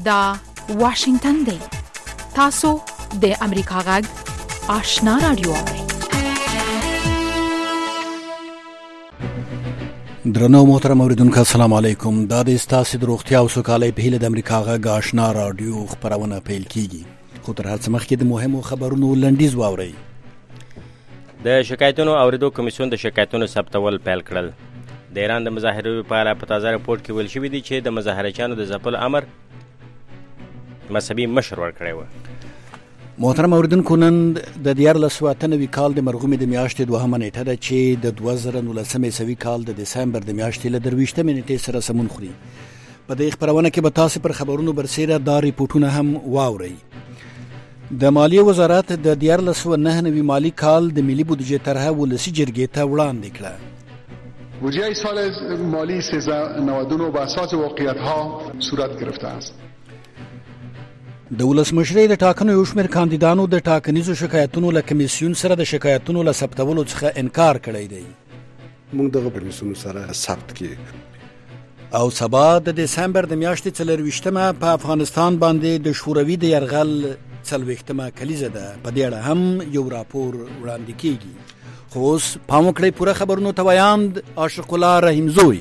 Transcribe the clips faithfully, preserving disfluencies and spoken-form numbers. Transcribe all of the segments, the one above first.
دا واشنگتن دی. تاسو د امریکا غږ آشنا رادیو اورئ. درنو محترم اوریدونکو السلام علیکم. دا د ستاسو د روغتیا او سوکالۍ په هیله د امریکا غږ آشنا رادیو خبرونه پیل کیږي. خو تر هر څه مخکې د مهمو خبرونو لنډیز واورئ. د شکایتونو اوریدو کمیسیون د شکایتونو ثبتول پیل کړل. د ایران د مظاهرو په اړه په تازه راپور کې ویل شوي دي چې د مظاهرچیانو د ځپلو امر مذهبي مشر ورکړی و. محترم اوریدونکو نن د دیارلس سوه اته نوي کال د مرغومې د میاشتې دوهمه نیټه ده چې د دوه زره نولسم عیسوي کال د دسمبر د میاشتې له درویشتمې نیټې سره سمون خوري. په دې خبرونه کې به تاسو پر خبرونو برسېره دا ریپورټونه هم واورئ. د مالیې وزارت د دیارلس سوه نه نوي مالی کال د ملي بودجې طرحه ولسي جرګې ته وړاندې کړه. بودجه سال مالی سیزده نود و نه به اساس واقعیت‌ها صورت گرفته است. د ولسمشرۍ د ټاکنو یو شمېر کاندیدانو د ټاکنیزو شکایتونو له کمیسیون سره د شکایتونو له ثبتولو څخه انکار کړی دی. موږ دغه کمیسیون سره ثبت کړي او سبا د دسمبر د میاشتې څلرویشتمه په افغانستان باندې د شوروي د یرغل څلوېښتمه کلیزه ده. په دې اړه هم یو راپور وړاندې کیږي. خو اوس پام وکړئ پوره خبرونو ته ویاند عاشق الله رحیم زوی.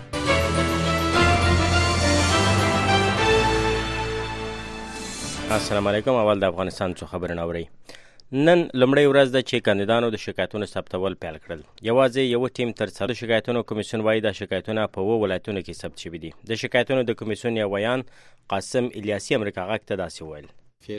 السلام علیکم. اول د افغانستان څخه خبرونه اورئ. نن لومړۍ ورځ ده چې کاندیدانو د شکایتونو ثبتول پیل کړل. یوازې یو ټیم تر څلور شکایتونو کمیسیون وایي دا شکایتونه په اووه ولایتونو کې ثبت شوي دي. د شکایتونو د کمیسیون یو ویان قاسم الیاسي امریکا غږ ته داسې وویل: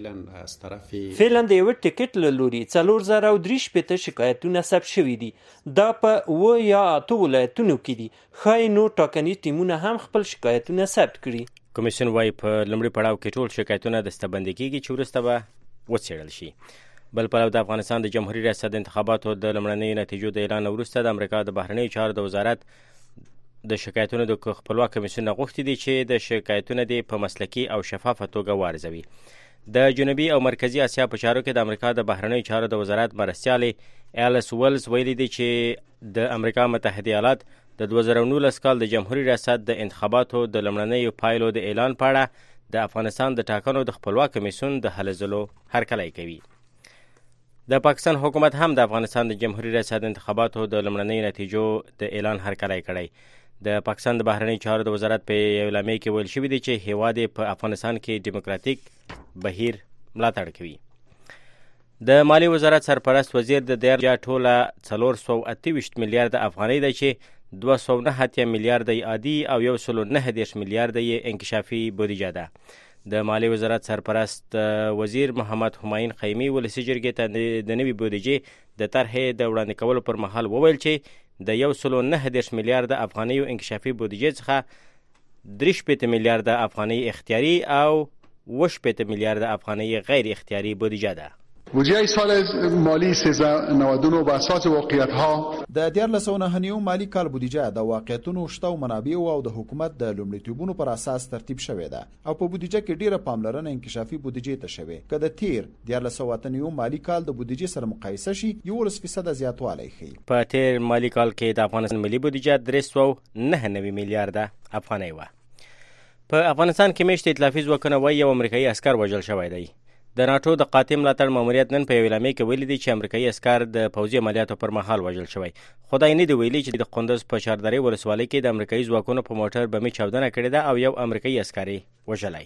فعلا د یو ټیکټ له لوري څلور زره او درې شپېته شکایتونه ثبت شوي دي. دا په اووه یا اته ولایتونو کې دي. ښایي نور ټاکنیز ټیمونه هم خپل شکایتونه ثبت کړي. کمیسیون وایي په لومړي پړاو کې ټول شکایتونه دسته‌بندي کیږي چې وروسته به وڅېړل شي. بل پلو د افغانستان د جمهوري ریاست د انتخاباتو د لومړنیو نتیجو د اعلان وروسته د امریکا د بهرنیو چارو د وزارت د شکایتونو د خپلواک کمیسیون غوښتي دي چې د شکایتونه دي په مسلکي او شفافه توګه وارزوي. د جنوبي او مرکزی اسیا په چارو کې د امریکا د بهرنیو چارو د وزارت مرستیالې ایلس ولز ویلي دي چې د امریکا متحده ایالات د دوه زره نولس کال د جمهوري ریاست د انتخاباتو د لومړنیو پایلو د اعلان په اړه د افغانستان د ټاکنو د خپلواک کمیسیون د هلې ځلو هرکلی کوي. د پاکستان حکومت هم د افغانستان د جمهوري ریاست د انتخاباتو د لومړنیو نتیجو د اعلان هرکلی کړی. د پاکستان د بهرنیو چارو د وزارت په یو اعلامیه کې ویل شوي دي چې هیواد په افغانستان کې ډیموکراتیک بهیر ملاتړ کوي. د مالی وزارت سرپرست وزیر د دیارجا ټوله څلور سوه اته ویشت میلیارده افغانۍ ده چې دوه سوه نهه اتیا میلیارده یې عادي او یو سلو نهه دېرش میلیارده یې انکشافي بودیجه ده. د مالی وزارت سرپرست وزیر محمد همایون خیمي ولسي جرګې ته د نوي بودیجې د طرحې د وړاندې کولو پر مهال وویل چې د یو سلو نهه دېرش میلیارده افغانیو انکشافي بودیجې څخه درې شپېته میلیارده افغانۍ اختیاري او اوه شپېته میلیارده افغانۍ غیر اختیاري بودیجه ده. بودجه سال مالی سیزده نود و نه به اساس واقعیت‌ها د دیارلس سوه نهه نوي مالی کال بودیجه د واقعیتونو شته او منابعو او د حکومت د لومړیتوبونو پر اساس ترتیب شوې ده او په بودیجه کې ډیره پاملرنه انکشافي بودیجې ته شوې. که د تیر دیارلس سوه اته نوي مالی کال د بودیجې سره مقایسه شي یولس فیصده زیاتوالی ښیي. په تیر مالی کال کې د افغانستان ملي بودیجه درې سوه نهه نوي میلیارده افغانۍ وه. په افغانستان کې میشت ائتلافي ځواکونه وایي یو امریکایي اسکر وژل شوی دی. د ناټو د قاطع ملاتړ ماموریت نن په یو اعلامیه کې ویلي دي چې امریکایي اسکر د پوځي عملیاتو پر مهال وژل شوی. خدای نه دی ویلي چې د قندوز په چاردرې ولسوالۍ کې د امریکایي ځواکونو په موټر بمي چاودنه کړې ده او یو امریکایي اسکر یې وژلی.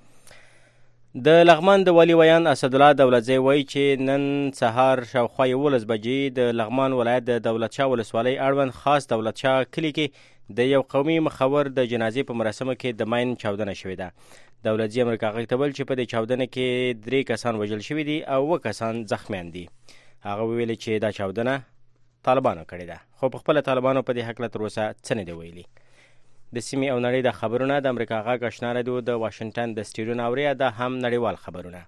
د لغمان د والي ویان اسدالله دولتزی وایي چې نن سهار شاوخوا یولس بجې د لغمان ولایت د دولت شاه ولسوالۍ اړوند خاص دولت شاه کلي کې د یو قومي مخور د جنازې په مراسمو کې د ماین چاودنه شوې ده. دولتزی امریکا غږ ته ویل چې په دې چاودنه کې درې کسان وژل شوي دي او اووه کسان زخمیان دي. هغه ویلي چې دا چاودنه طالبانو کړې ده خو په خپله طالبانو په دې هکله تر اوسه څه نه دي ویلي. د سیمې او نړۍ د خبرونه د امریکا غږ آشنا رادیو د واشنګټن د سټیډیو نه اورئ. دا هم نړیوال خبرونه.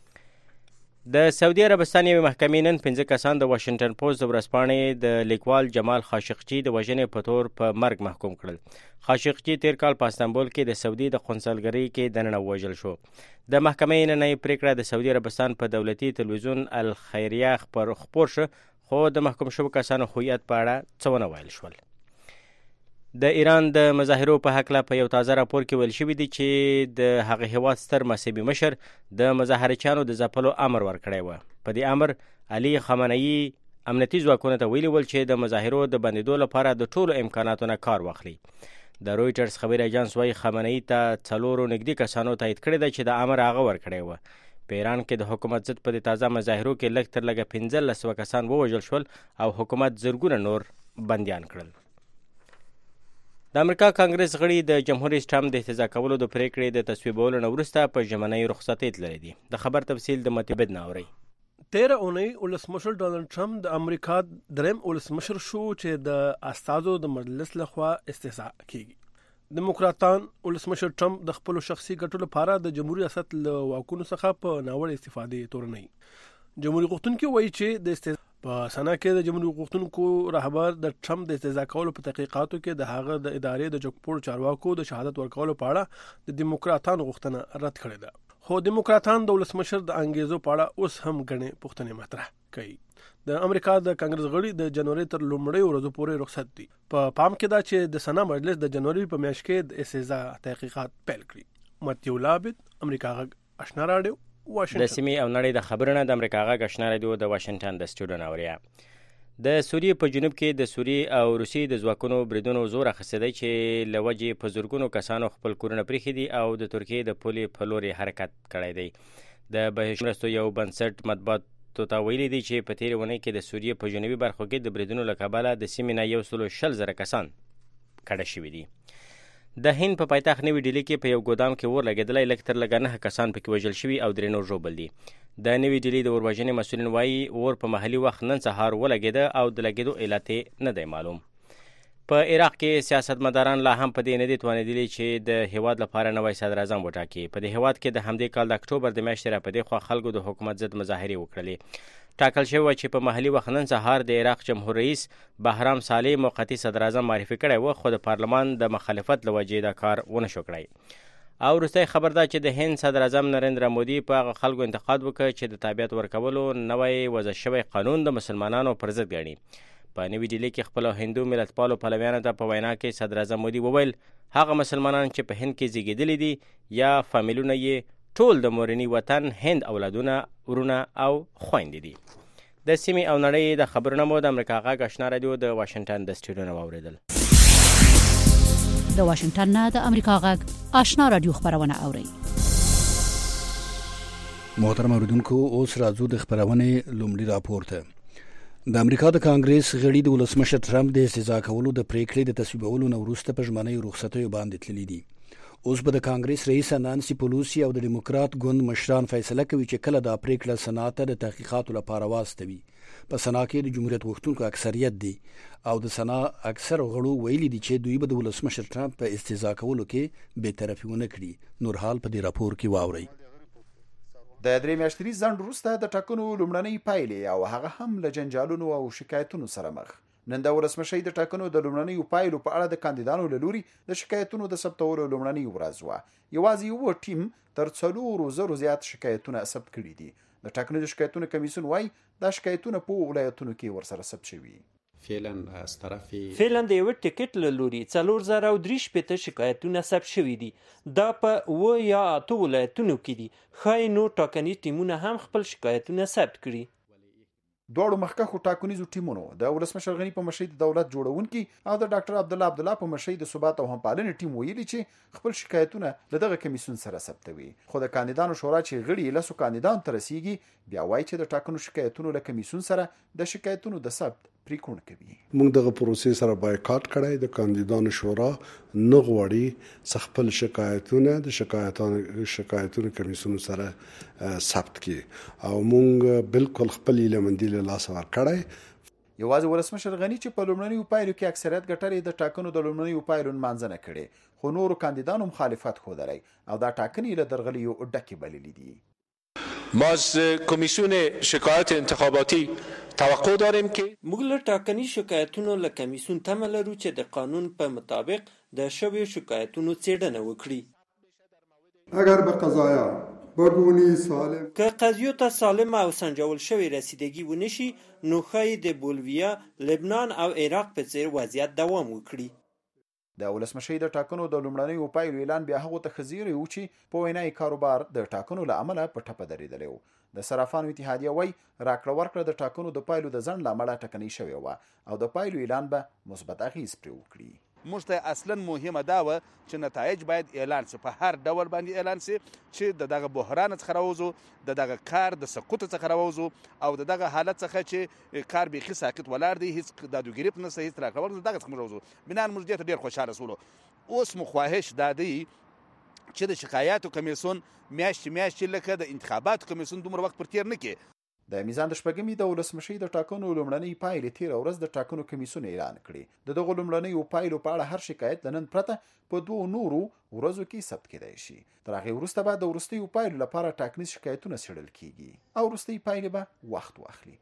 د سعودي عربستان یوې محکمې نن پنځه کسان د واشنګټن پوسټ د ورځپاڼې د لیکوال جمال خاشقجي د وژنې په تور په مرګ محکوم کړل. خاشقجي تیر کال په استانبول کې د سعودي د قونسلګرۍ کې دننه ووژل شو. د محکمې نننۍ پریکړه د سعودي عربستان په دولتي تلویزیون الخیریه خبر خپور شو خو د محکوم شوو کسانو هویت په اړه څه ونه ویل شول. د ایران د مظاهرو په هکله په یو تازه راپور کې ویل شوي دي چې د هغه هیواد ستر مذهبي مشر د مظاهرچیانو د ځپلو امر ورکړی و. په دې امر علي خامنه‌ای امنیتي ځواکونو ته ویلي ول چې د مظاهرو د بندېدو لپاره د ټولو امکاناتو نه کار واخلي. د رویټرز خبري اژانس وايي خامنه‌ای ته څلورو نږدې کسانو تایید کړی دی چې د امر هغه ورکړی و. په ایران کې د حکومت ضد په دې تازه مظاهرو کې لږ تر لږه پنځلس سوه کسان ووژل شول او حکومت زرګونه نور بندیان کړل. د امریکا کانګرس غړي د جمهور رئیس ټرمپ د احتجاج کولو د پریکړې د تصویبولو نه وروسته په ژمنۍ رخصتۍ تللي دي. د خبر تفصیل د متبد نه اورئ. تیره اونۍ ولسمشر ډانلډ ټرمپ د امریکا دریم ولسمشر شو چې د استازو د مجلس لخوا استعفا کیږي. دموکراتان ولسمشر ټرمپ د خپل شخصي ګټو لپاره د جمهوریت ریاست له واکونو څخه په ناوړه استفادې تورنوي. جمهوریت غوښتونکي وایي چې د استعفا په سنا کې د جمهوریت غوښتونکو رهبر د ټرمپ د استعفا کولو په تحقیقاتو کې د هغه د ادارې د جګپور چارواکو د شهادت ورکولو په اړه د دموکراتانو غوښتنه رد کړې ده. خو دموکراتان د ولسمشر د انګیزو په اړه اوس هم غنې پوښتنې مطرح کوي. د امریکا د کانګرس غړي د جنوري تر لومړۍ ورځو پورې رخصت دي. په پام کې دا چې د سنا مجلس د جنوري په میاشت کې د استعفا تحقیقات پیل کړي. متیو لابد، امریکا غږ آشنا راډیو، د سیمې او نړۍ د خبرونه د امریکا غږ آشنا راډیو د واشنگټن د سټوډیو نه اوریا. د سوریې په جنوب کې د سوریې او روسیې د ځواکونو بریدونو زور اخیستی دی چې له وجې په زرګونو کسانو خپل کورونه پریښي دي او د ترکیې د پولې په لوري حرکت کړی دی. د بهرنیو مرستو یو بنسټ مطبوعاتو ته ویلي دی چې په تېرې اونۍ کې د سوریې په جنوبي برخو کې د بریدونو له کبله د سیمې نه یو سلو شل زره کسان کډه شوي دي. د هند په پایتخت نوي ډیلي کې په یو ګودام کې اور لګېدلی، لږ تر لږه نهه کسان پکې وژل شوي او درې نور ژوبل دي. د نوي ډیلي د اور وژنې مسؤلین وایي اور په محلي وخت نن سهار ولګېده او د لګېدو علت یې نه دی معلوم. په عراق کې سیاستمداران لا هم په دې نه دي توانېدلي چې د هیواد لپاره نوی صدر اعظم وټاکي. په دې هیواد کې د همدې کال د اکتوبر د میاشتې را په دې خوا خلکو د حکومت ضد مظاهرې وکړلې. ټاکل شوی و چې په محلي وخت نن سهار د عراق جمهور رئیس بهرام صالح موقتي صدر اعظم معرفي کړی و، خو د پارلمان د مخالفت له وجې دا کار ونه شو کړی. او وروستی خبر دا چې د هند صدر اعظم نریندرا مودي په هغه خلکو انتقاد وکړ چې د تابعیت ورکولو نوی وضع شوی قانون د مسلمانانو پر ضد ګڼي. په نوي ډیلي کې خپلو هندو ملتپالو پلویانو ته په وینا کې صدر اعظم مودي وویل هغه مسلمانان چې په هند کې زیږېدلي دي یا فامیلونه یې ټول د مورني وطن هند اولادونه، ورونه او خویندې دي. د سیمې او نړۍ د خبرونه مو د امریکا غږ آشنا راډیو د واشنگټن د سټوډیو نه واورېدل. د واشنگټن نه د امریکا غږ آشنا راډیو خبرونه اورئ. محترم اوریدونکو، اوس راځو د خبرونې لومړي راپور ته. د امریکا د کانګرس غړي د ولسمشر ټرمپ د استعفا کولو د پریکړې د تصویبولو نه وروسته په ژمنۍ رخصتیو باندې تللي دي. اوس به د کانګرس رئیس نانسي پلوسی او د ډیموکرات ګوند مشران فیصله کوي چې کله دا پریکړه سنات ته د تحقیقاتو لپاره واستوي. په سنا کې د جمهوریت غوښتونکو اکثریت دی او د سنا اکثر غړو ویلي دي چې دوی به د ولسمشر ټرمپ په استعفا کولو کې بې طرفي ونه کړي. نور حال په دې راپور کې واورئ. د درې میاشتني ځنډ وروسته د ټاکنو لومړنۍ پایلې او هغه هم له جنجالونو او شکایتونو سره مخ. نن د ولسمشۍ د ټاکنو د لومړنیو پایلو په اړه د کاندیدانو له لوري د شکایتونو د ثبتولو لومړنۍ ورځ وه. یوازې یو ټیم تر څلورو زرو زیات شکایتونه ثبت کړي دي. د ټاکنو د شکایتونو کمیسیون وایي دا شکایتونه په ولایتونو کې ورسره ثبت شوي. فعلا از طرف فعلا د یو ټیکټ له لوري څلور زره او درې شپېته شکایتونه ثبت شوي دي. دا په اوه یا اته ولایتونو کې دي. ښایي نور ټاکنیز ټیمونه هم خپل شکایتونه ثبت کړي. دواړو مخکښو ټاکنیزو ټیمونو د ولسمشر غني په مشرۍ د دولت جوړونکي او د ډاکټر عبدالله عبدالله په مشرۍ د ثبات او همپالنې ټیم ویلي چې خپل شکایتونه له دغه کمیسیون سره ثبتوي. خو د کاندیدانو شورا چې غړي لسو کاندیدانو ته رسیږي بیا وایي چې د ټاکنو شکایتونو له کمیسیون سره د شکایتونو د ثبت پریکړه کوي. موږ دغه پروسې سره بایکاټ کړای. د کاندیدانو شورا نه غواړي خپل شکایتونه د شکایتونو شکایتونو کمیسیون سره ثبت کړي او موږ بالکل خپل لمندي له لاس ور کړای. یوازې ولسمشر غني چې په لومړنیو پایلو کې اکثریت ګټلې د ټاکنو د لومړنیو پایلو مانځنه کړي، خو نورو کاندیدانو مخالفت ښودلی او دا ټاکنې له درغلیو ډکې بللې دي. ما از کمیسیون شکایت انتخاباتی توقع داریم که موږ له ټاکنیز شکایتونو له کمیسیون تمه لرو چې د قانون په مطابق د شویو شکایتونو څېړنه وکړي. اگر به قضایا بگونی سالم که قضیو ته سالم او سنجول شوی رسیدگی ونشي نو ښایي د بولیویا، لبنان او عراق په څیر وضعیت دوام وکړي. د ولسمشي د ټاکنو د لومړنیو پایلو اعلان بیا هغه ته خزیری و چې په وینای کاروبار د ټاکنو له امله په ټپه درېدلی و. د صرافانو اتحادیه وایي راکړه ورکړه د ټاکنو د پایلو د ځنډ له امله ټکنۍ شوې وه او د پایلو اعلان به مثبت اغیز پرې وکړي. موږ ته اصلا مهمه دا وه چې نتایج باید اعلان شي، په هر ډول باندې اعلان شي چې د دغه بحران څخه راوځو، د دغه کار د سقوط څخه راوځو او د دغه حالت څخه چې کار بیخي ساقط ولاړ دی، هیڅ دادوګیری په نشته، هیڅ راکړه ورکړه، دغه څخه موږ راوځو. بنان موږ دې ته ډېر خوشحاله شولو. اوس مو خواهش دا دی چې د شکایاتو کمیسیون میاشتې میاشتې لکه د انتخاباتو کمیسیون دومره وخت پر تیر نه کړي. د میزان د شپږمې د ولسمشي د ټاکنو لومړنۍ پایلې تېره ورځ د ټاکنو کمیسیون اعلان کړي. د دغو لومړنیو پایلو په اړه هر شکایت د نن پرته په دوو نورو ورځو کې ثبت کېدای شي. تر هغې وروسته به د وروستیو پایلو لپاره ټاکنیز شکایتونه څېړل کیږي او وروستۍ پایلې به وخت واخلي.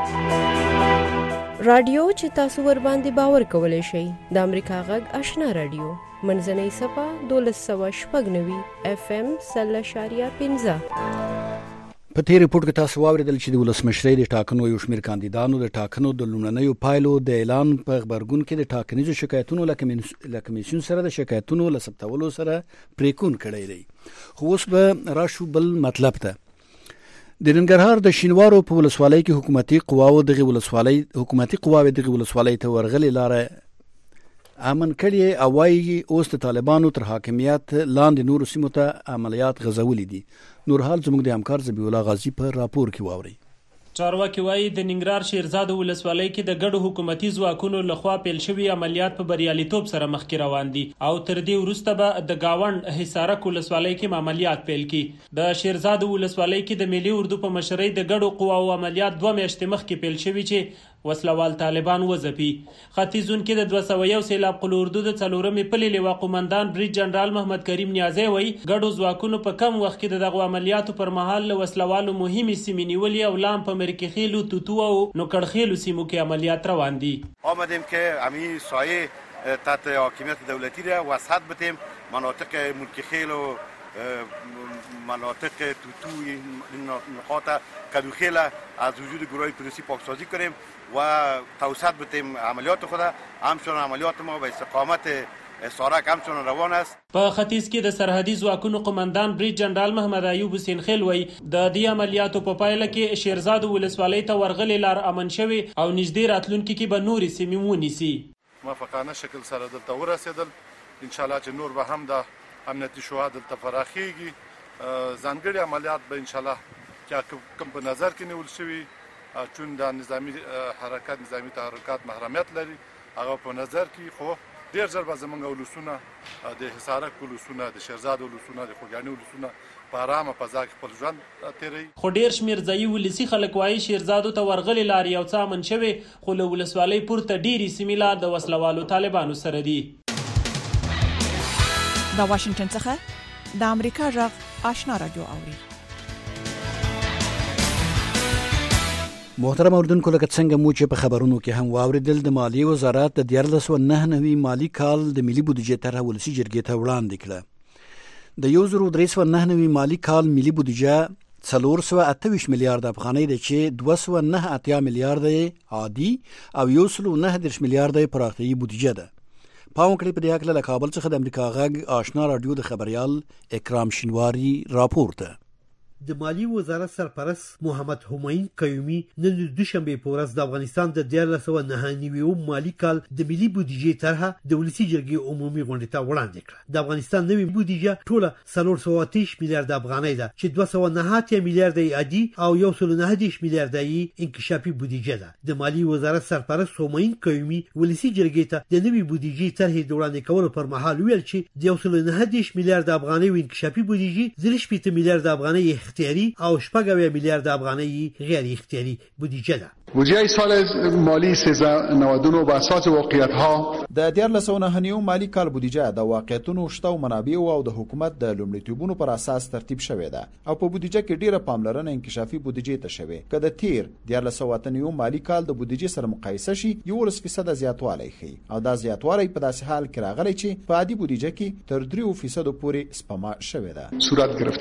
رادیو چې تاسو ور باندې باور کولی شئ د امریکا غږ آشنا رادیو منځنۍ صفه دولس سوه شپږ نوي اف ام سل اشاریه پنځه. په تیر ریپورت کې تاسو واوریدل چې د ولسمشرۍ د ټاکنو یو شمېر کاندیدانو د ټاکنو د لومړنیو پایلو د اعلان په خبرګون کې د ټاکنیزو شکایتونو له کمیسیون سره د شکایتونو له ثبتولو سره پریکون کړی دی. خو اوس به راشو بل مطلب ته. د ننګرهار د شینوارو په ولسوالۍ کې حکومتي قواو دغه ولسوالۍ حکومتي قواوې دغه ولسوالۍ ته ورغلې لاره امن کړي او وايي اوس د طالبانو تر حاکمیت لاندې نورو سیمو ته عملیات غزولي دي. نور حال زموږ د همکار زبی الله غازی په راپور کې واوري. چارواکي وایي د ننګرهار شیرزاد ولسوالۍ کې د ګډو حکومتي ځواکونو لخوا پیل شوي عملیات په بریالیتوب سره مخکې روان دي او تر دې وروسته به د گاوند حصارک ولسوالۍ کې عملیات پیل کړي. د شیرزاد ولسوالۍ کې د ملي اردو په مشرۍ د ګډو قواو عملیات دوه میاشتې مخکې پیل شوي چې وسلوال طالبان وځپي. ختیځون کې د دوه سوه یو سیلاب قل اردو د څلورمې پلې لواء قومندان بریج جنرال محمد کریم نیازی وایي ګډو ځواکونو په کم وخت کې د دغو عملیاتو پر مهال له وسلوالو مهمې سیمې نیولې او لام په مرکخیلو، توتو او نوکړخیلو سیمو کې عملیات روان دي. آمدیم که همین سایه تحت حاکمیت دولتی را وسط بدیم، مناطق مرکخیل و مناطق توتو نقاط کدوخیل از وجود گروه پلیسی پاکسازی کنیم و توسط بدیم عملیات خود. همچنان عملیات ما به استقامت سارک همچنان روان است. په ختیځ کې د سرحدي ځواکونو قومندان بریج جنرال محمد ایوب حسین خیل وایي د دې عملیاتو په پایله کې شیرزاد ولسوالۍ ته ورغلې لار امن شوې او نږدې راتلونکي کې به نورې سیمې ونیسي. موافقانه شکل سره دلته ورسېدل، انشاءالله چې نور به هم د امنیتي شواهد دلته پراخیږي. ځانګړي عملیات به انشاءالله چې کوم په نظر کې نیول شوي چون د نظامی حرکت نظامی تحرکات محرمیت لري هغه په نظر کې، خو ډېر ژر به زموږ ولسونه د حصارک ولسونه د شیرزاد ولسونه د خوږیاڼي ولسونه په ارامه فضا کې خپل ژوند تېروي. خو ډېر شمېر ځایي ولسي خلک وایي شیرزادو ته ورغلې لارې یو څه امن شوې خو له ولسوالۍ پورته ډېرې سیمې لا د وسلوالو طالبانو سره دي. د واشنگټن څخه د امریکا غږ آشنا رادیو اوري. محترم اوردونکو، لکه څنګه مو چې په خبرونو کې هم واوریدل، د مالیې وزارت د دیارلس سوه نهه نوي مالي کال د ملي بودیجې طرحه ولسي جرګې ته وړاندې کړه. د یو زر درې سوه نهه نوي مالي کال ملي بودیجه څلور سوه اته ویشت میلیارډ افغانۍ ده چې دوه سوه نهه اتیا میلیارډ عادي او یو سل نهه دېرش میلیارډ پراختیایي بودیجه ده. پام کړئ په دې هکله له کابل څخه د امریکا غږ آشنا رادیو د خبریال اکرام شینواری راپور ته. د مالی وزارت سرپرست محمد همایون قیومي نن د دوشنبه په ورځ د افغانستان د دیارلس سوه نهه نوي مالي کال د ملي بودیجې طرحه د ولسي جرګې عمومي غونډې ته وړاندې کړه. د افغانستان نوې بودیجه ټوله څلور سوه اته ویشت میلیارډ افغانۍ ده چې دوه سوه نهه اتیا میلیارډ عادي او یو سل نهه دېرش میلیارډ انکشافي بودیجه ده. د مالی وزارت سرپرست همایون قیومي ولسي جرګې ته د نوې بودیجې طرحې د وړاندې کولو پر مهال ویل چې د یو سل نهه دېرش میلیارډ افغانۍ انکشافي بودیجې زر شپېته میلیارډ افغانۍ اختیاري او شپږ اویا میلیارډ افغانۍ غیر اختیاري بودیجه ده. بودجه سال مالی سیزده نود و نه بر اساس واقعیت‌ها د دیارلس سوه نهه نوي مالي کال بودیجه د واقعیتونو شته او منابعو او د حکومت د لومړیتوبونو پر اساس ترتیب شوې ده او په بودیجه کې ډیره پاملرنه انکشافي بودیجې ته شوې. که د تیر دیارلس سوه اته نوي مالي کال د بودیجې سره مقایسه شي یولس فیصد زیاتوالی ښیي او دا زیاتوالی په داسې حال کې راغلی چې په عادي بودیجه کې تر درې فیصد پورې سپما شوې ده. صورت گرفته است.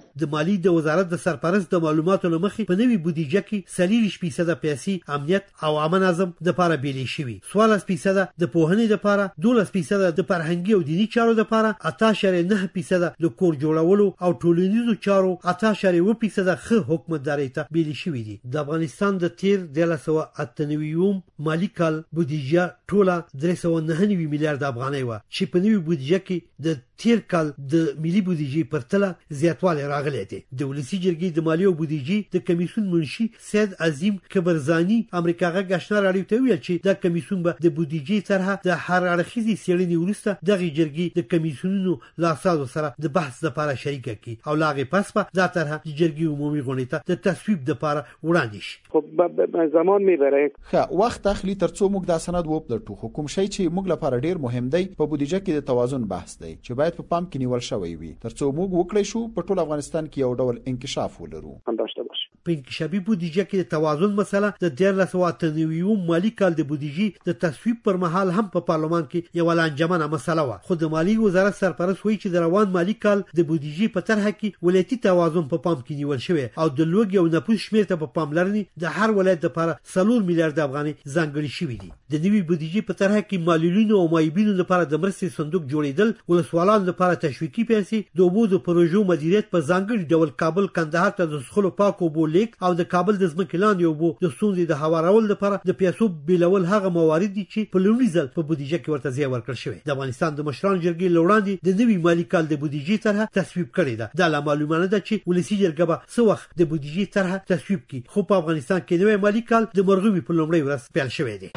د مالی د وزارت د سرپرست د معلوماتو لمخې په نوي بودیجه کې څلور فیصد پیسې امنیت او عامه نظم د لپاره بیلې شوي، څوارلس فیصد د پوهنې لپاره، دولس فیصد د فرهنګي او دینی چارو لپاره، اته اعشاریه نه فیصد د کور جوړولو او ټولنیزو چارو، اته اعشاریه اووه فیصد ښه حکومتداري ته بیلې شوي دي. د افغانستان د تیر دیارلس سوه اته نوي مالی کال بودیجه ټوله درې سوه نهه نوي میلیارډ افغانۍ وه چې په نوي بودیجه کې د تیر کال د ملي بودیجې پرتله زیاتوالی راغلی دی. د ولسي جرګې د مالیې او بودیجې د کمیسیون منشي سید عظیم کبرزاني امریکا غږ آشنا راډیو ته ویل چې دا کمیسیون به د بودیجې طرحه د هر اړخیزې څېړنې وروسته دغې جرګې د کمیسیونونو له اساسو سره د بحث لپاره شریکه کړي او له هغې پس به دا طرحه د جرګې عمومي غونډې ته د تصویب لپاره وړاندې شي. خب زمان میبره. ښه وخت اخلي ترڅو موږ دا سند وپلټو. کوم شی چې موږ لپاره ډیر مهم دی په بودیجه کې د توازن بحث دی چې باید په پام کې نیول شوی وي ترڅو موږ وکړی شو په ټول افغانستان کې یو ډول انکشاف ولرو. په انکشافي بودیجه کې د توازن مسله د دیارلس سوه اته نوي مالی کال د بودیجې د تصویب پر مهال هم په پارلمان کې یوه لانجمنه مسله وه، خو د مالی وزارت سرپرست وایي چې د روان مالی کال د بودیجې په طرحه کې ولایتي توازن په پام کې نیول شوی او د لوږې او نفوس شمېر ته په پاملرنې د هر ولایت لپاره څلور میلیارډ افغانۍ ځانګړي شوي دي. د نوي بودیجې په طرحه کې معلولینو او معیوبینو لپاره د مرستې صندوق جوړېدل، ولسوالانو لپاره تشویقي پیسې، د اوبو د پروژو مدیریت په ځانګړي ډول کابل کندهار ته د څښلو پاکو اوبو لیک او د کابل د ځمکې لاندې اوبو د ستونزې د هوارولو لپاره د پیسو بیلول هغه موارد دي چې په لومړي ځل په بودیجه کې ورته ځای ورکړل شوی. د افغانستان د مشرانو جرګې له وړاندې د نوي مالي کال د بودیجې طرحه تصویب کړې ده. دا لا معلومه نه ده چې ولسي جرګه به څه وخت د بودیجې طرحه تصویب کړي، خو په افغانستان کې نوی مالي کال د مرغومي په لومړۍ ورځ پیل شوی دی.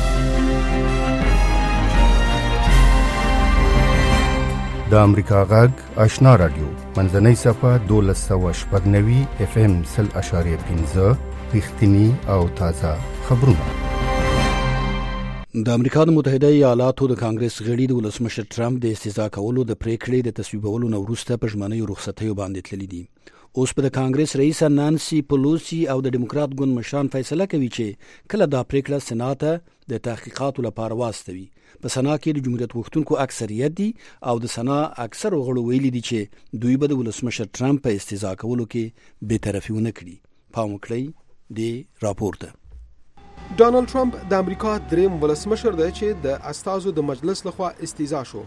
د امریکا غږ آشنا رادیو منځنۍ صفحه دولس سوه شپږ نوي اف ام سل اشاریه پنځه رښتینی او تازه خبرونه. د امریکا د متحده ایالاتو د کانګرس غړي د ولسمشر ټرمپ د استیضاح کولو د پریکړې د تصویبولو نه وروسته په ژمنیو رخصتیو باندې تللي دي. اوس په د کانګرس رئیس نانسي پلوسی او د ډیموکرات ګوند مشران فیصله کوي چې کله دا پریکړه سېنات د تحقیقاتو لپاره واستوي. په سنا کې د جمهوریت غوښتونکو اکثریت دي او د سنا اکثر غړو ویلي دي چې دوی به د ولسمشر ټرمپ په استیضاح کولو کې بې طرفي ونه کړي. پام وکړئ د راپور ته. ډانلډ ټرمپ د امریکا دریم ولسمشر دی چې د استازو د مجلس لخوا استیضاح شو.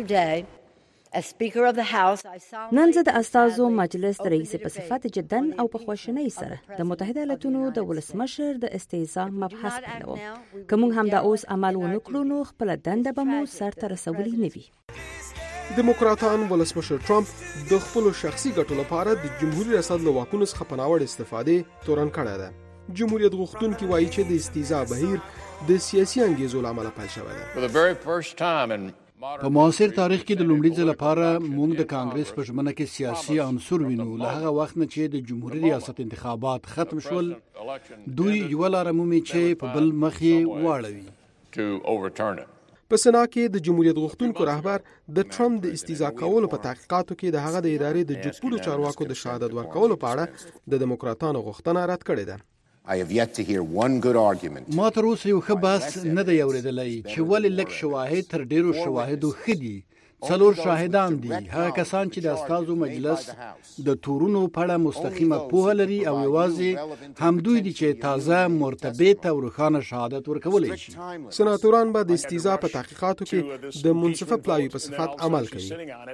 نن زه د استازو مجلس رئیس په صفت جدا او په خوشنۍ سره د متحده ایالاتونو د ولسمشر د استیضاح مبحث پیلوم. که موږ هم دا اوس عمل ونه کړو نو خپل دنده به مو سرته رسولي نه وي. دیموکراتان ولسمشر ټرمپ د خپل شخصي ګټو لپاره د جمهوریت ریاست له واکونو څخه په ناوړه استفادې تورن کړی ده. جمهوریت غوښتونکي وایي چې د استیضاح بهیر د سیاسي انګیزو له امله پیل شوی دی. په معاصر تاریخ کې د لومړي ځل لپاره موږ د کانګرس په ژمنه کې سیاسي عنصر وینو. له هغه وخت نه چې د جمهوریت ریاست انتخابات ختم شول دوی یو لاره مومي چې په بل مخ یې واړوي. په سنا کې د جمهوریت غوښتونکو رهبر د ټرمپ د استیضاح کولو په تحقیقاتو کې د هغه د ادارې د جګپوړو چارواکو د شهادت ورکولو په اړه د دیموکراتانو غوښتنه رد کړې ده. I have yet to hear one good argument. ما تر اوسه یو ښه بحث نه دی اورېدلی چې ولې لږ شواهد تر ډیرو شواهدو ښه دي. څلور شاهدان دي، هغه کسان چې د استازو مجلس د تورونو په اړه مستقیمه پوهه لري او یوازې همدوی دي چې تازه مرتبط او روښانه شهادت ورکولی شي. سناتوران به د استیضاح په تحقیقاتو کې د منصفه پلاوي په صفت عمل کوي.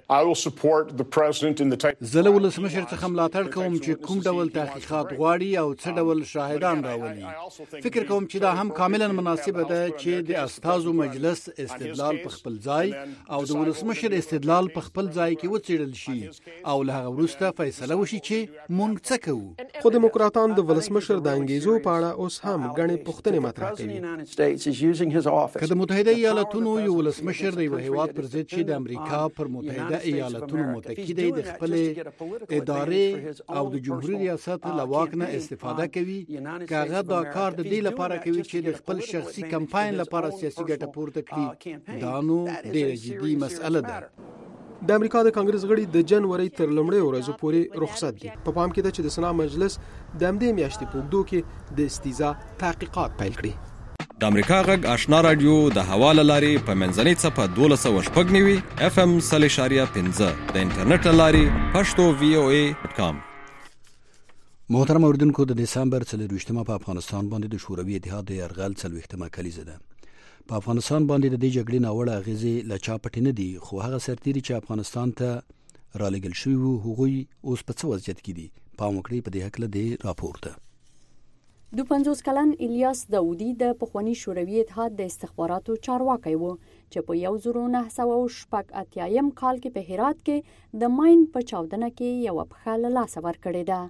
زه له ولسمشر څخه ملاتړ کوم چې کوم ډول تحقیقات غواړي او څه ډول شاهدان راولي. فکر کوم چې دا هم کاملا مناسبه ده چې د استازو مجلس استدلال په خپل ځای او د ولسمشر مشر استدلال په خپل ځای کې وڅېړل شي او له هغه وروسته فیصله وشي چې مونږ څه کوو. خو دیموکراتان د ولسمشر د انګیزو په اړه اوس هم غنې پوښتنې مطرح کوي. که د متحده ایالاتونو یو ولسمشر د یو هیواد پر ضد چې د امریکا پر متحده ایالاتونو متکی دی د خپل ادارې او د جمهوریت ریاست له واک نه استفاده کوي، که هغه دا کار د دې لپاره کوي چې د خپل شخصي کمپاین لپاره سیاسي ګټه پورته کړي، دا نو ډېره جدي مسئله. د امریکا د کانګرس غړي د جنوري تر لومړۍ ورځې پورې رخصت دي. په پام کې ده چې د سنا مجلس د همدې میاشتې په اوږدو کې د استیضاح تحقیقات پیل کړي. د امریکا غږ آشنا رادیو د حواله لاري په منځنۍ صفه دولس سوه شپږ نوي اف ام صلی شاریه پنځه د انټرنیټ لاري پښتو وی او ای ډاٹ کام. محترم اوریدونکو، د دسمبر څلرویشتمه په افغانستان باندې د شوروي اتحاد د یرغل څلویښتمه کلیزه ده. په افغانستان باندې د دې جګړې ناوړه اغیزې له چا پټې نه دي، خو هغه سرتیري چې افغانستان ته رالېږل شوي وو هغوی اوس په څه وضعیت کې دي؟ پام وکړئ په دې هکله د راپور ته. دو پنځوس کلن الیاس داودي د پخواني شوروي اتحاد د استخباراتو چارواکی و چې په یو زرو نه سوه شپږ اتیایم کال کې په هرات کې د ماین په چاودنه کې یوه پښه له لاسه ورکړې ده.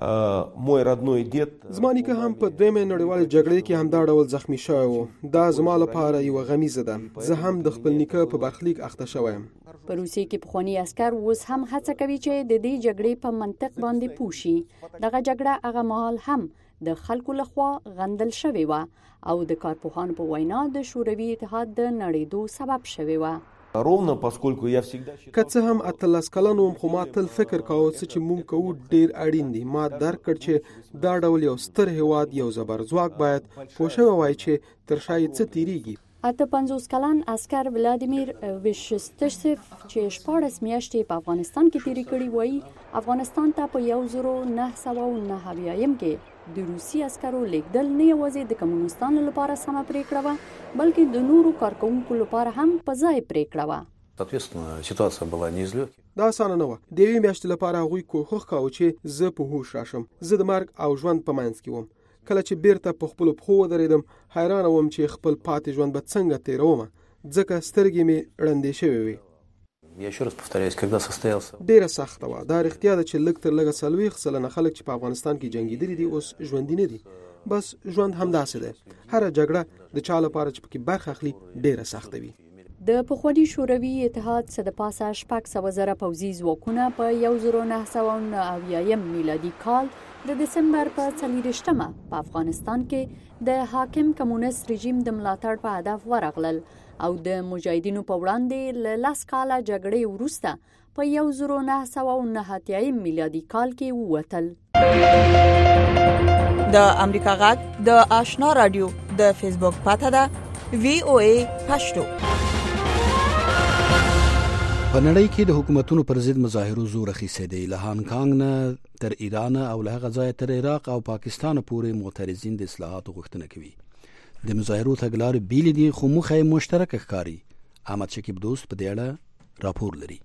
زما نیکه هم په دویمه نړیواله جګړه کې همدا ډول زخمی شوی و. دا زما لپاره یوه غمیزه ده. زه هم د خپل نیکه په برخلیک اخته شوی یم. په روسیې کې پخواني عسکر اوس هم هڅه کوي چې د دې جګړې په منطق باندې پوه شي. دغه جګړه هغه مهال هم د خلکو لخوا غندل شوې وه او د کارپوهانو په وینا د شوروي اتحاد د نړېدو سبب شوې وه. که څه هم اتلس کلن وم، خو ما تل فکر کاوه چې موږ کوو ډېر اړین دي. ما درک کړ چې دا ډول یو ستر هیواد، یو زبرځواک باید پوه شوی وای چې تر شا یې څه تیریږي. اته پنځوس کلن عسکر ولادیمیر ویشستسیف چې شپاړس میاشتې په افغانستان کې تیری کړي وایي افغانستان ته په یو زرو نه سوه نهه اویایم کې د روسي عسکرو لیږدل نه یوازې د کمونستانو لپاره سمه پریکړه وه، بلکې د نورو کارکوونکو لپاره هم په ځای پریکړه وه. دا اسانه نه وه. د یوې میاشتې لپاره هغوی کوښښ کاوه چې زه په هوښ راشم. زه د مرګ او ژوند په منځ کې وم. کله چې بیرته په خپلو پښو ودرېدم، حیرانه وم چې خپل پاتې ژوند به څنګه تېرومه، ځکه سترګې مې ړندې شوې وې. ډېره سخته وه. دا رښتیا ده چې لږ تر لږه څلوېښت سلنه خلک چې په افغانستان کې جنګېدلي دي اوس ژوندي نه دي. بس ژوند همداسې دی. هره جګړه د چا لپاره چې پکې برخه اخلي ډېره سخته وي. د پخواني شوروي اتحاد څخه د پاسه شپږ سوه زره پوځي ځواکونه په یو زرو نه سوه نهه اویایم میلادي کال د دسمبر په څلېرویشتمه په افغانستان کې د حاکم کمونست رژیم د ملاتړ په هدف ورغلل او د مجاهدینو په وړاندې له لس کاله جګړې وروسته په یو زرو نه سوه نهه اتیایم میلادي کال کې ووتل. د امریکا غږ د آشنا رادیو د فیسبوک پاته ده وی او ای پښتو. په نړۍ کې د حکومتونو پر ضد مظاهرو زور اخیستی دی. له هانګ کانګ نه تر ایران او له هغه ځایه تر عراق او پاکستان پورې معترضین د اصلاحاتو غوښتنه کوي. د مظاهرو تګلارې بیلې دي، خو موخه یې مشترکه ښکاري. احمد شکیب دوست په دې اړه راپور لري.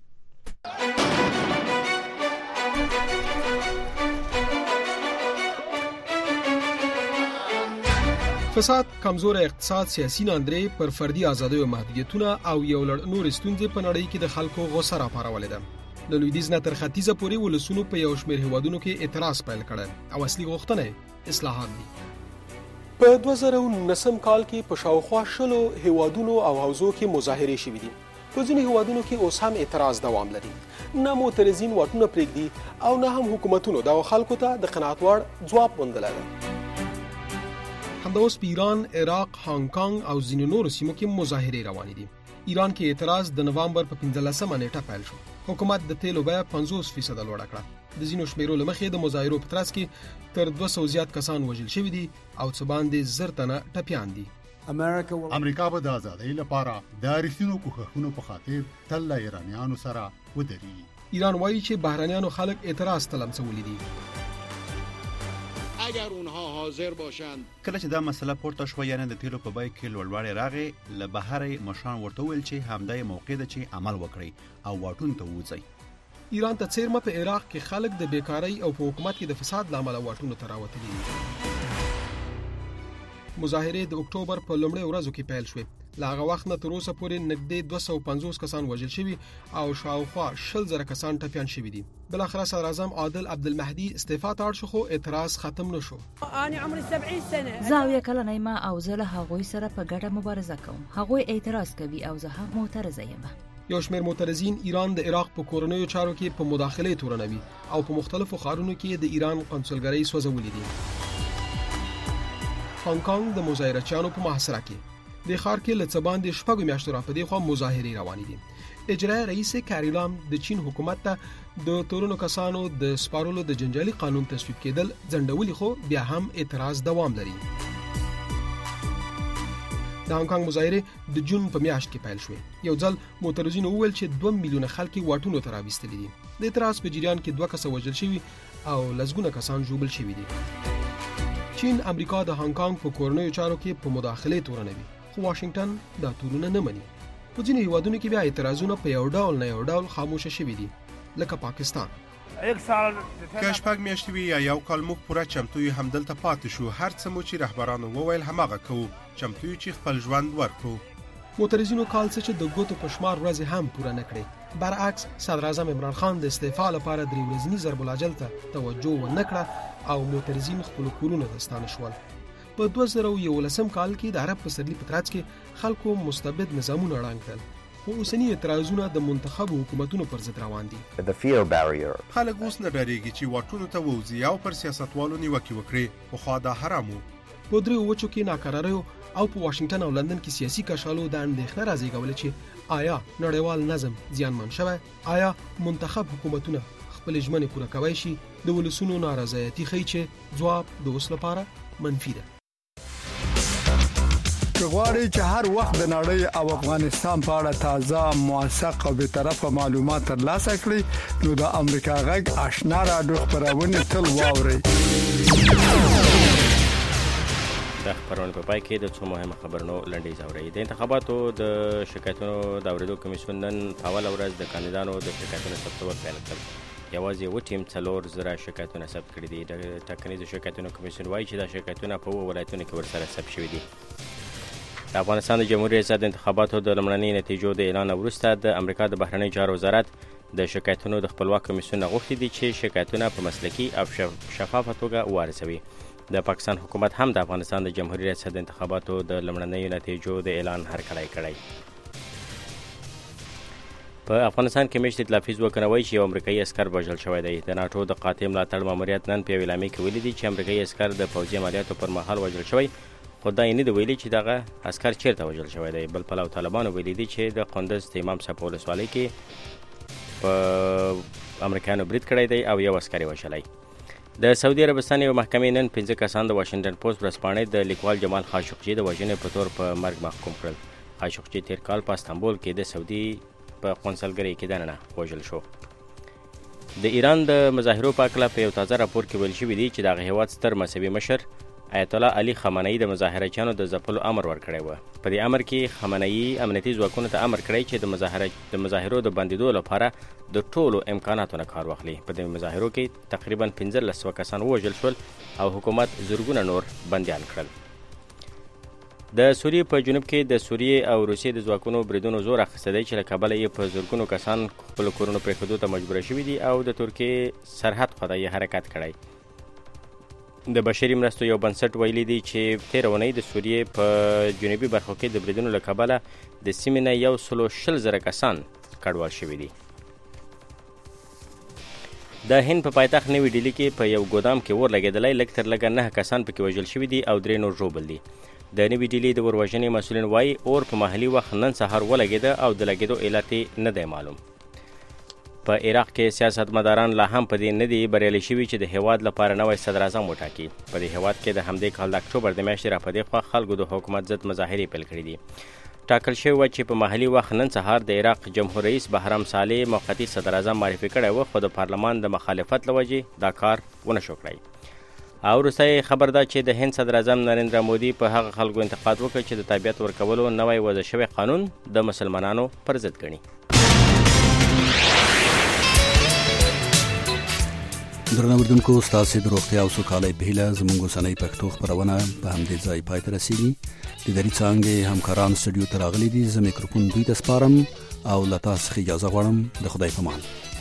فساد، کمزور اقتصاد، سیاسي ناندرې، پر فردي ازادیو محدودیتونه او یو لړ نور ستونزې په نړۍ کې د خلکو غوسه راپارولې ده. له لویدیځ نه تر ختیځه پورې ولسونو په یو شمېر هیوادونو کې اعتراض پیل کړی او اصلي غوښتنه اصلاحات دي. په دوه زره نولسم کال کې په شاوخوا شلو هیوادونو او حوزو کې مظاهرې شوې دي. په ځینو هیوادونو کې اوس هم اعتراض دوام لري. نه معترضین واټونه پرېږدي او نه هم حکومتونو د خلکو ته د قناعت وړ ځواب موندلی دی. همدا اوس په ایران، عراق، هانګ کانګ او ځینو نورو سیمو کې مظاهرې روانې دي. ایران کې اعتراض د نوامبر په پنځلسمه نیټه پیل شو. حکومت د تیلو بیه پنځوس فیصد لوړه کړه. د ځینو شمیرو له مخې د مظاهرو په ترڅ کې تر دوه سوه زیات کسان وژل شوي دي او څه باندې زر تنه ټپیان دي. امریکا به د ازادۍ لپاره د رښتینو کوښښونو په خاطر تل له ایرانیانو سره ودرېږي. ایران وایي چې بهرانیانو خلک اعتراض ته لمسولي دي. اگر اونها حاضر باشند. کله چې دا مسله پورته شو، یعنی د تیلو په بیه کې لوړوالی راغی، له بهرې مشران ورته وویل چې همدا یې موقع ده چې عمل وکړي او واټون ته ووځئ. ایران ته څیرمه په عراق کې خلک د بیکارۍ او په حکومت کې د فساد له امله واټونو ته راوتلي دي. مظاهرې د اکتوبر په لومړۍ ورځو کې پیل شوې. له هغه وخت نه تر اوسه پورې نږدې دوه سوه پنځوس کسان وژل شوي او شاوخوا شل زره کسان ټپیان شوي دي. بالاخره صدر اعظم عادل عبدالمهدي استعفا ته اړ شو، خو اعتراض ختم نشو. انا عمري سبعين سنه. زاویه کلنۍ ما او زه له هغوی سره په ګډه مبارزه کوم. هغوی اعتراض کوي او زه هم معترضه یم. یو شمېر معترضین ایران د عراق په کورنیو چارو کې په مداخله تورنوي او په مختلفو ښارونو کې د ایران قونسلګرۍ سوځولې دي. هانګ کانګ د مظاهرچیانو په محاصره کې د ښار کې له څه باندې شپږو میاشتو راپدې خوا مظاهرې روانې دي. اجرایي رئیس کاریلام د چین حکومت ته د تورنو کسانو د سپارلو د جنجالي قانون تصویب کېدل ځنډولي، خو بیا هم اعتراض دوام لري. د هانګ کانګ مظاهره د جون په میاشت کې پیل شوې. یو ځل معترضینو وویل چې دوه میلیونه خلک واټونو ته راوستل دي. د اعتراض په جریان کې دوه کسه وژل شوي او لسګونه کسان ژوبل شوي دي. چین امریکا د هانګ کانګ په کورنیو چارو کې په مداخله تورنوي، خو واشنگټن دا تورونه نه مني. په ځینې هیوادونو کې بیا اعتراضونه په یو ډول نه یو ډول خاموشه شوي دي، لکه پاکستان. که شپږ میاشتې وي یا یو کال موږ پوره چمتو یو همدلته پاتې شو. هر څه مو چې رهبرانو وویل هماغه کوو، چمتو یو چې خپل ژوند ورکړو. معترضینو کال څه چې د ګوتو په شمار ورځې هم پوره نه کړې. برعکس صدر اعظم عمران خان د استعفا لپاره درې ورځني ضرب الاجل ته توجه ونه کړه او معترضین خپل کورونه ته ستانه شول. په دوه زره یولسم کال کې د عرب پسرلي په ترڅ کې خلکو مستبد نظامونه ړنګ کړل. خو اوسنی اعتراضونه د منتخب حکومتونو پر ضد روان دي. خلک اوس نه ډاریږي چې واټونو ته ووځي او پر سیاستوالو نیوکې وکړي، خو خو دا حرامو. په دریو وچو کې ناکراریو او په واشنگټن او لندن کې سیاسي کشالو د اندېښنه رازیږولې چې آیا نړیوال نظم زیانمن شوی، آیا منتخب حکومتونه خپل ژمنې پوره کوي شي. د ولسونو نارضایتي ښیي چې ځواب د اوس لپاره منفي ده. غواړئ چې هر وخت د نړۍ او افغانستان په اړه تازه، موثق او به طرفه معلومات ترلاسه کړئ نو د امریکا غږ آشنا رادیو خبرونه تل واورئ. د خبرونو په پای کې د څو مهمه خبرونو لنډیز اورئ. د انتخاباتو د شکایتونو د اوریدو کمیسیون نن په اوله ورځ د کاندیدانو د شکایتونو ثبتول پیل کړل. یوازې یو ټیم څلور زره شکایتونه ثبت کړي دي. د ټاکنیز شکایتونو کمیسیون وایي چې دا شکایتونه په اووه ولایتونو کې ورسره ثبت شوي دي. د افغانستان د جمهوریت ریاست د انتخاباتو د لومړنۍ نتیجو د اعلان وروسته د امریکا د بهرنی چارو وزارت د شکایتونو د خپلواک کمیسیون غوښتي دي چې شکایتونه په مسلکي او شفافه توګه وارسوي. د پاکستان حکومت هم د افغانستان د جمهوریت ریاست د انتخاباتو د لومړنۍ نتیجو د اعلان هرکلی کړی. په افغانستان کې مشت ائتلافي ځواکونه وایي چې یو امریکایي عسکر وژل شوی دی. د ناټو د قاطع ملاتړ ماموریت نن په یوه اعلامیه کې ویلي دي چې امریکایي عسکر د پوځي عملیاتو پر مهال وژل شوی، خو دا یې نه دی ویلي چې دغه عسکر چیرته وژل شوی دی. بل پلو طالبانو ویلي دي چې د قندوز د امام صاحب ولسوالۍ کې په امریکایانو برید کړی دی او یو عسکر یې وژلی. د سعودي عربستان یو محکمې نن پنځه کسان د واشنګټن پوسټ ورځپاڼې د لیکوال جمال خاشقجي د وژنې په تور په مرګ محکوم کړل. خاشقجي تیر کال په استانبول کې د سعودي په قونسلګرۍ کې دننه وژل شو. د ایران د مظاهرو په اړه په یو تازه راپور کې ویل شوي دي چې دغه هیواد ستر مذهبي مشر آیت الله علي خامنه‌ای د مظاهرچیانو د ځپلو امر ورکړی و. په دې امر کې خامنه‌ای امنیتي ځواکونو ته امر کړی چې د مظاهره د مظاهرو د بندیدو لپاره د ټولو امکاناتو نه کار واخلي. په دې مظاهرو کې تقریبا پنځلس سوه کسان ووژل شول او حکومت زرګونه نور بندیان کړل. د سوریې په جنوب کې د سوریې او روسیې د ځواکونو بریدونو زور اخیستی دی چې له کبله یې په زرګونو کسان خپلو کورونو پرېښودو ته مجبوره شوي دي او د ترکیې سرحد خواته یې حرکت کړی. د بشري مرستو یو بنسټ ویلي دی چې تېره اونۍ د سوریې په جنوبي برخو کې د بریدونو له کبله د سیمې نه یو سلو شل زره کسان کډوال شوي دي. د هند په پایتخت نوي ډیلي کې په یو ګودام کې اور لګېدلی، لږ تر لږه نهه کسان پکې وژل شوي دي او درې نور ژوبل دي. د نوي ډیلي د اور وژنې مسؤلین وایي اور په محلي وخت نن سهار ولګېده او د لګېدو علت یې نه دی معلوم. په عراق کې سیاستمداران لا هم په دې نه دي بریالي شوي چې د هیواد لپاره نوی صدر اعظم وټاکي. په دې هیواد کې د همدې کال د اکتوبر د میاشتې را په دې خوا خلکو د حکومت ضد مظاهرې پیل کړي دي. ټاکل شوی و چې په محلي وخت نن سهار د عراق جمهور رئیس بهرام صالح موقتي صدر اعظم معرفي کړی و، خو د پارلمان د مخالفت له وجې دا کار ونه شو کړی. او وروستی خبر ده چې د هند صدر اعظم نریندرا مودي په هغه خلکو انتقاد وکړ چې د تابعیت ورکولو نوی وضع شوی قانون د مسلمانانو پر ضد ګڼي. درنو اوریدونکو، ستاسو د روغتیا او سوکالۍ په هیله زموږ اوسنۍ پښتو خپرونه په همدې ځای پای ته رسیږي. د دری څانګې همکاران سټوډیو ته راغلي دي. زه میکروفون دوی ته سپارم او له تاسو څخه اجازه غواړم. د خدای په امان.